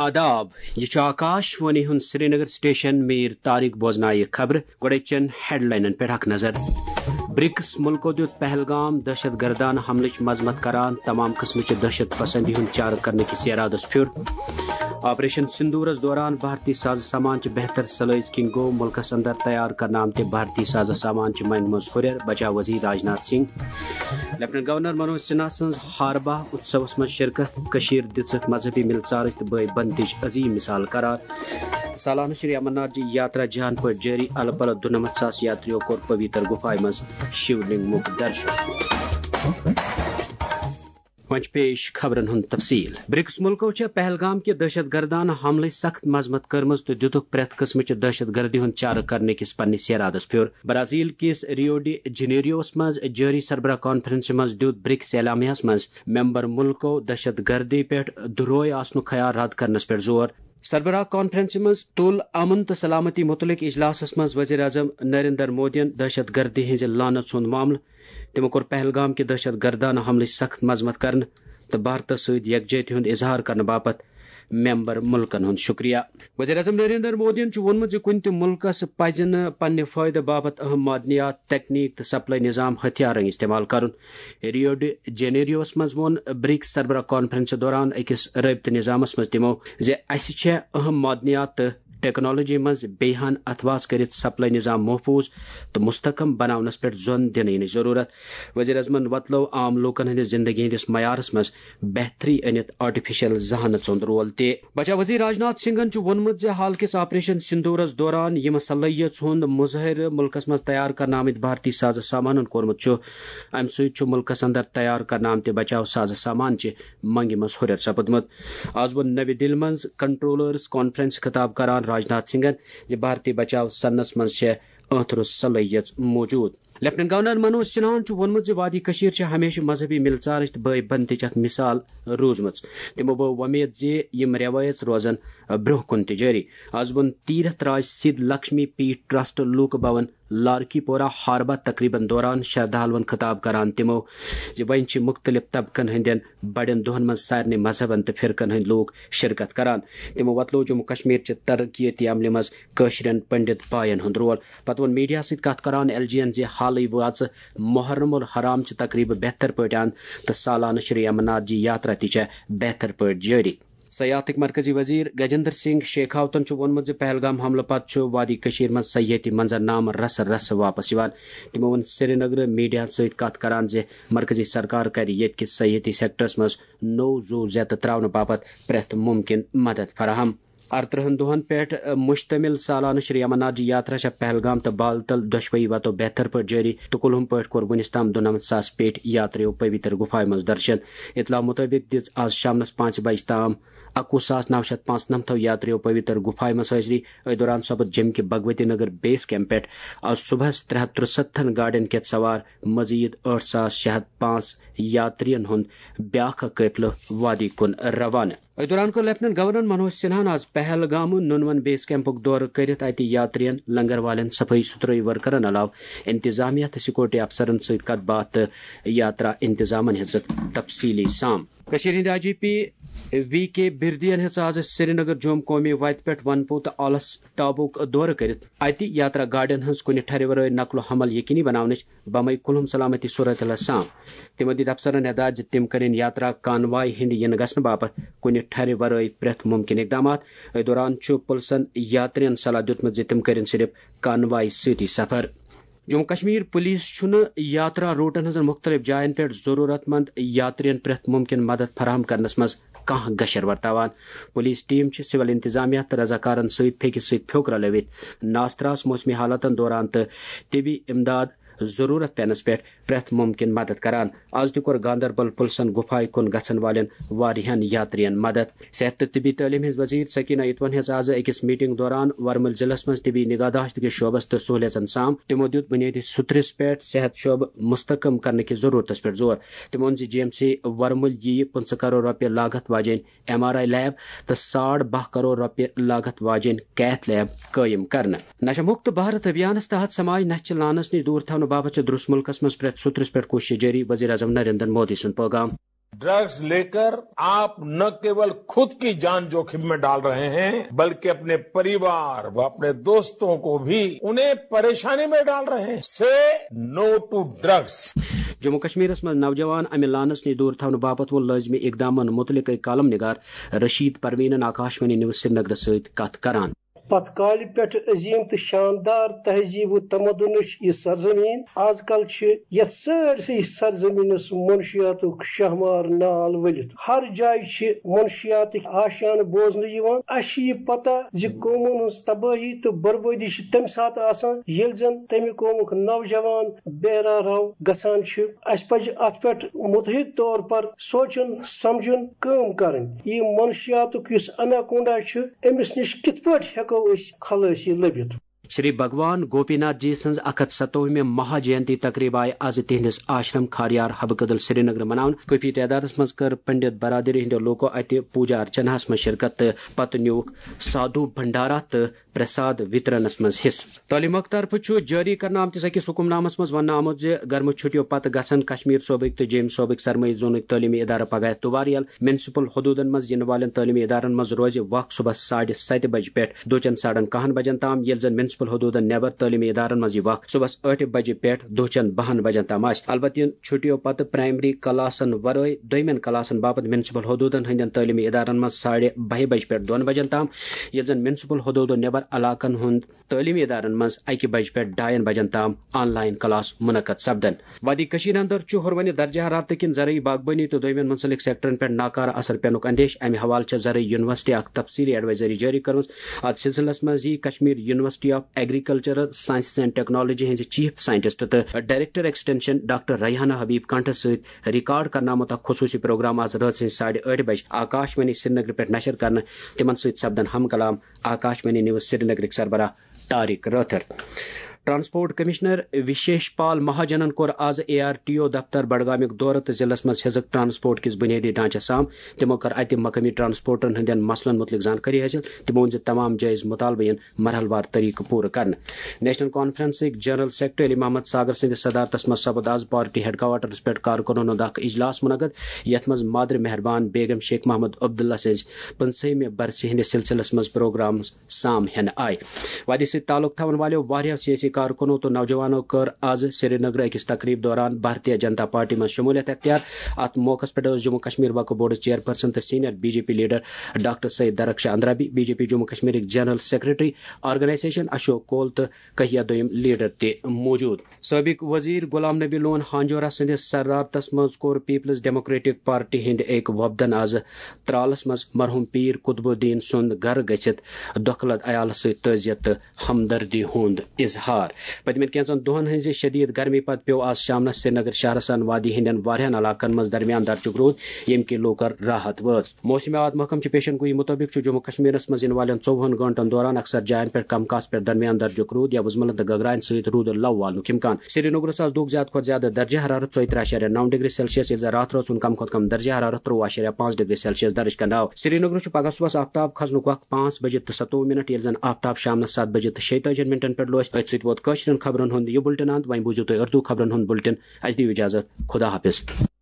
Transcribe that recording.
आदाब यह आकाशवाणी हुन श्रीनगर स्टेशन मीर तारिक बोजनाय खबर गोडचन हेडलाइन पे नजर ब्रिक्स मुल्को दुत पहलगाम दहशत गर्दान हमलच मजमत करान तमाम किस्म दहशत पसंदी हुन चार करने की इरादस फिर ऑपरेशन सिंदूरस दौरान भारतीय साज सामान बेहतर सलैज किन गो मुल्कस अंदर तैयार करना आमते भारतीय साज सामान मंग मज हुर बचाव वजीर राजनाथ सिंह लेफ्टिनेंट गवर्नर मनोज सिन्हा सज हारबा उत्सवस मज शिरकत कशीर दिख मजहबी मिलचार तो बई बंदिश अजीम मिसाल करार सालाना श्री अमरनाथ जी यात्रा जहान पर जारी अल पल 92,000 यात्रियों को पवित्र गुफाएं मज शिवलिंग मुख दर्ज वंच पेश खबरन हुन तफसील ब्रिक्स मुल्कों पहलगाम के दहशत गर्दान हमल सख्त मजमत कर्मज तो दितुक प्रेत किस्म दहशत गर्दी हुन चार करने किस पन्निस इरादस फिर ब्राजील किस रियो डी जनेरियोस मज जारी सरबरा कॉन्फ्रेंस मज दित ब्रिक्स एलामियास मज मेंबर मुल्कों दहशत गर्दी पे दुरोय आसनु ख्याल रद्द करनस पे जोर सरबराह कॉन्फ्रेंस मज तुल अमन तो सलामती मुतलिक इजलास मज वजीर आजम नरेंद्र मोदियन दहशत गर्दी हज लानत हुंद मामल तमो कोर पहलगाम के दहशत गर्दान हमल सख्त मजमत कर तो भारत सद यकजहती हुंद इजहार करने बापत मेंबर मुल्कन हुंद शुक्रिया वजीर आजम नरेंद्र मोदियन वोनमुत कुन ते मुल्कस पज न पन्ने फायदे बापत अहम मादनियात तकनीक तो सप्लाई निजाम हथियार इस्तेमाल करुन रियो डी जेनेरियोस मज वोन ब्रिक्स सरबराह कॉन्फ्रेंस दौरान अकिस रबित निजामस मज तमो जे अस छे अहम मादनियात टेक्नोलॉजी मज बेहान अथवास करित सप्लाई निजाम महफूज तो मुस्तकम बनावनस पे जोन दिन जरूरत वजीर अजमन वतलो आम लोकन हंद जिंदगी हंदिस मयारस मज बेहतरी अनित आर्टिफिशियल जहानत सुंद रोल ते बचा वजीर राजनाथ सिंहन वोनमुत जे हाल किस ऑपरेशन सिंदूरस दौरान यम सलाहियत हुंद मुजहर मुल्कस मज तैयार करना आमित भारतीय साज सामान कोरमुत अम सत मुल्कस अंदर तैयार करना आमते बचाव साज सामान मंग मज हुर सपदमुत आज वो नवी दिल्ली मज कंट्रोलर्स कॉन्फ्रेंस खिताब करान राजनाथ सिंहन जे भारतीय बचाव सन्नस मज अथर सलाहियत मौजूद लेफ्टिनेंट गवर्नर मनोज सिन्हान वोनमुत वादी कशीर हमेशा मजहबी मिलचार तो बई बंदिच मिसाल रूजम तमो बो वमेद जे यम रवायत रोजन ब्रोह कुन जारी आज वोन तीरथ राज सिद्ध लक्ष्मी पीठ ट्रस्ट लूक भवन लारकी पोरा हारबा तकरीबन दौरान श्रद्धालुन खिताब करान तमो जे वन मुख्तलिफ तबकन हंदन बड़न दोहन मज सारे मजहबन तो फिरकन हंद लोग शिरकत करान तमो वतलो जम्मू कश्मीर तरक्की अमल मज कशरन पंडित बायन हंद रोल पत वोन मीडिया सत कत करान एलजीएन जे हाल वाच मुहर्रम और हराम तकरीब बेहतर पन तो सालाना श्री अमरनाथ जी यात्रा ती बेहतर पे जारी सयाहतक मरकजी वजीर गजेंद्र सिंह शेखावतन वोनमुत पहलगाम हमल पत वादी कशीर मज सयाहती मंजरनाम रस रस वापस तमो वन श्रीनगर मीडिया सत कत करान जे मरकजी सरकार कर ये सयाहती सेक्टरस मज नो जू जत त्रावन बापत प्रेथ मुमकिन मदद फराहम 38 दोहन पे मुश्तमिल सालाना श्री अमरनाथ जी यात्रा पहलगाम तो बालतल दुशवई वतो बेहतर पे जारी तो कुलहम पे कोर वनिस्ताम 92,000 पेट यात्रियों पवित्र गुफाएं मज दर्शन इतला मुताबिक दिज आज शामनस 5 बज ताम 21,995 यात्रियों पवित्र गुफाएं मज हाजरी दौरान सपद जम के भगवती नगर बेस कैंप पे आज सुबह 73 गाड़ियन के सवार मजीद 8,605 यात्रियन हुंद ब्याख कैफल वादी कुन रवाना दौरान को लेफ्टिनेंट गवर्नर मनोज सिन्हा आज पहलगाम नुनवन बेस कैंपुक दौर करित अत यात्रियन लंगर वालन सफाई सुथरई वर्करन अलाव इंतजामिया तो सिक्योरिटी अफसरन सत कत बात यात्रा इंतजामन हज तफसीली साम कशीर IGP VK बिरदियन हज आज श्रीनगर जोम कौमी वत पे वनपो तो आलस टाबुक दौर करित अत यात्रा गाड़ियन हज कुन ठहर वर नकलो हमल यकीनी बनावनच बमई कुलहम सलामती सूरत साम तमो दित अफसरन हदायत तिम करें यात्रा कानवाई हिंद यन गसन बापत कुन ठहर वर प्रेथ मुमकिन इकदाम दौरान पुलिसन यात्रियन सलाह दितमुत जे तिम करें सिर्फ कानवाई सती सफर जम्मू कश्मीर पुलिस यात्रा रूटन हजन मुख्तलिफ जायन पे जरूरतमंद यात्रियन प्रेथ मुमकिन मदद फराहम करनस मज कह गशर वर्तावान पुलिस टीम सिविल इंतजामिया तो रजाकारन सत फेकिस सत फ्योक रलवित नास्तरास मौसमी हालातन दौरान तो तिबी इमदाद जरूरत पेनस पे प्रेथ मुमकिन मदद करान आज तोर गांदरबल पुलिसन गुफाई कुन गसन वालन वारिहन यात्रियन मदद सेहत तो तिबी तालीम हज वजीर सकीना इतवन हज आज अकिस मीटिंग दौरान वर्मल जिलस मज तिबी निगाहदाश्त के शोबस तो सहूलियतन साम तमो दित बुनियादी सुथरिस पे सेहत शोब मुस्तकम करने की जरूरत पे जोर तमो GMC वर्मल यी 50 करोड़ रुपये लागत वाजन MRI लैब तो 12.5 करोड़ रुपये लागत वाजन कैथ लैब कायम करना नशा मुक्त भारत अभियान तहत समाज नश लानस नश दूर थवन बाबत द्रुस मुल्कस मज प्रेथ सुथरिस पे कोशिश जारी वजीर आजम नरेंद्र मोदी सुन पैगाम ड्रग्स लेकर आप न केवल खुद की जान जोखिम में डाल रहे हैं बल्कि अपने परिवार व अपने दोस्तों को भी उन्हें परेशानी में डाल रहे हैं। Say no to drugs. Jammu Kashmir में नौजवान अमि लानस नश दूर थवन बापत वोन लाजमी इकदामन मुतलिक कालम निगार रशीद परवीन आकाशवाणी न्यूज श्रीनगर सहित कथ करान। पतकाल पे अजीम तो शानदार तहजीब तमदन यह सरजमीन आजकल ये सारसी सरजमीनस मुनशियात शहमार नाल वलित हर जाय मुनशियात आशान बोजन पता कौमन हज तबाही तो बर्बादी तम सात ये जन तमि कौमुक नौजवान बेरा रव गसान पज अत पे मुतहिद तौर पर सोचन समझन काम करन यह मुनशियात अनाकोंडा अमिस नश कित हेको खलासी लबित। श्री भगवान गोपीनाथ जी सज 157वें महाजयंती तकरीब आय आज तिहंदिस आश्रम खारियार हबकदल श्रीनगर मनावन। काफी तादाद मज कर पंडित बरादरी हिंदो लोको अत पूजा अर्चना मज शिरकत पत न्यूक साधु भंडारा तो प्रसाद वितरणस मज हिस्स। तालीमक तरफ जारी करना आमतिस अकिस हुकुमनामस मज वन आमुत जे गर्म छुट्टियों पत गसन कश्मीर सूबक तो जेम सूबक सरमई जोन तालीमी इदारा पगह तुवार यल। म्यूनसिपल हदूदन मज इन वाले तालीमी इदारन मज रोज वक्त सुबह 7:30 बज पे दोचन 1:30 बजन ताम ये जन म्यूनसिपल हदूदन नेबर तालीमी इदारन मज वक्त सुबह 8 बजे पे दोचन 12 बजन ताम अलबत्त छुट्टियों पत प्राइमरी क्लासन वरय दोमेन क्लासन बापत म्यूनसिपल हदूदन हंदन तालीमी इदारन मज 12:30 बज पे 2 बजन ताम ये जन म्यूनसिपल हदूदन नेबर इलाकन हुंद तालीमी इदारन मज 1 बज पे 2 बजन ताम ऑनलाइन क्लास मुनक़द सपदन। वादी कशीर अंदर हुरवन दर्जा हरारत किन जरई बागबानी तो दोमेन मुंसलिक सेक्टरन पे नाकारा असर पेनुक अंदेश अमि हवाल जरई यूनिवर्सिटी तफसीली एडवाइजरी जारी कर अत सिलसिलस मज Kashmir University of Agricultural Sciences and Technology हज चीफ साइंटिस्ट तो director extension doctor Raihana Habib कंठ सहित रिकॉर्ड करनामुत खुसूसी प्रोग्राम आज रात 8:30 बजे आकाशवाणी श्रीनगर पे नशर कर तिमन सहित सपदन हम कलाम आकाशवाणी न्यूज श्रीनगर सरबराह तारिक राथर। ट्रांसपोर्ट कमिश्नर विशेष पाल महाजनन कोर आज ARTO दफ्तर बडगामिक दौर तो जिलस मज हिजक ट्रांसपोर्ट किस बुनियादी ढांचा साम तिमो कर अत मकामी ट्रांसपोर्टन हंदन मसलन मुतलिक जानकारी हासिल। तिमो तमाम जायज मुतालबन मरहलवार तरीक पूर कर। National Conference general secretary Ali Mohammad Sagar सिंध सदारतस मज सपद आज पार्टी हेडक्वार्टर्स पे कारकुनों इजलास मुनक़द यथ मज मादर मेहरबान बेगम शेख महमूद अब्दुल्ला सज 50वें बरस हंदिस सिलसिलस मज प्रोग्राम साम हेन आय। वादी से ताल्लुक थवन वालों वारिया सियासी कारकुनों तो नौजवानों कर आज श्रीनगर अकिस तकरीब दौरान भारतीय जनता पार्टी में शमूलियत अख्तियार। अत मौके पे जम्मू कश्मीर वक्फ बोर्ड चेयरपर्सन तो senior BJP leader doctor Syed Darakhshan Andrabi BJP Jammu Kashmir general secretary organisation Ashok Koul तो कहिया दोयम लीडर ते मौजूद। साबिक वजीर गुलाम नबी लोन हांजोरा सदिस सदारतस मज कोर पीपल्स डेमोक्रेटिक पार्टी हिंद एक वफदन आज त्रालस मज मरहूम पीर कुतुबुद्दीन सुंद घर गसित दखलत अयाल सहित तजियत हमदर्दी हुंद इजहार। पतमिन कैंचन दोहन हज शदीद गर्मी पत पे आज शाम श्रीनगर शहरस वादी हंदन वारियान इलाकन मज दरमियान दर्जुक रोद यम कि लोकर राहत वज। मौसमियात महकम पेशन गोई मुताबिक जम्मू कश्मीर मज इन वाले 24 घंटन दौरान अक्सर जायन पे कम कास पे दरमियान दर्जुक रोद या वजमल गगरान सहित रूद लव वाल इम्कान। श्रीनगर आज दुख ज्यादा खुद ज्यादा दर्जा हरारत 34.9 डिग्री सेल्सियस रात रोज कम खुद कम दर्जा हरारत 23.5 डिग्री सेल्सियस दर्ज कर। श्रीनगर पगह सुबह आफ्ताब खसनुक वक्त 5 बजे 27 मिनट ये जन आफ्ताब शाम 7 बजे 46 मिनटन पे लोस। खबरन हुंद यह बुलेटिन अंत वह बूझो तुम उर्दू खबरन हुंद बुलेटिन। अज दी इजाजत खुदा हाफिज।